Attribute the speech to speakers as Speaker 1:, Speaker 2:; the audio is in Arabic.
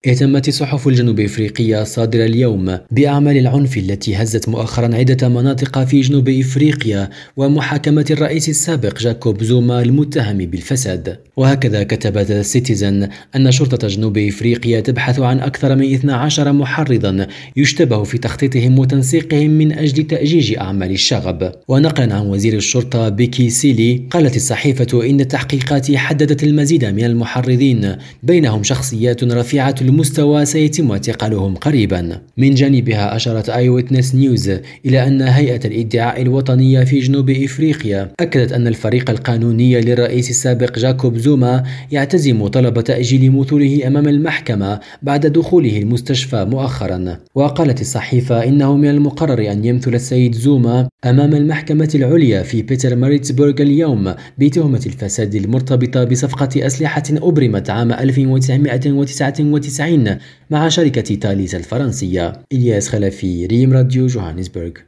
Speaker 1: اهتمت الصحف الجنوب إفريقية الصادرة اليوم بأعمال العنف التي هزت مؤخرا عدة مناطق في جنوب إفريقيا ومحاكمة الرئيس السابق جاكوب زوما المتهم بالفساد. وهكذا كتبت السيتيزن أن شرطة جنوب إفريقيا تبحث عن أكثر من 12 محرضا يشتبه في تخطيطهم وتنسيقهم من أجل تأجيج أعمال الشغب. ونقلا عن وزير الشرطة بيكي سيلي، قالت الصحيفة إن التحقيقات حددت المزيد من المحرضين، بينهم شخصيات رفيعة المستوى سيتم اعتقالهم قريبا. من جانبها أشارت آي ويتنس نيوز إلى أن هيئة الادعاء الوطنية في جنوب إفريقيا أكدت أن الفريق القانوني للرئيس السابق جاكوب زوما يعتزم طلب تأجيل مثوله أمام المحكمة بعد دخوله المستشفى مؤخرا. وقالت الصحيفة إنه من المقرر أن يمثل السيد زوما أمام المحكمة العليا في بيتر ماريتسبورغ اليوم بتهمة الفساد المرتبطة بصفقة أسلحة أبرمت عام 1999 مع شركة تاليس الفرنسية. إلياس خلفي، ريم راديو، جوهانسبرغ.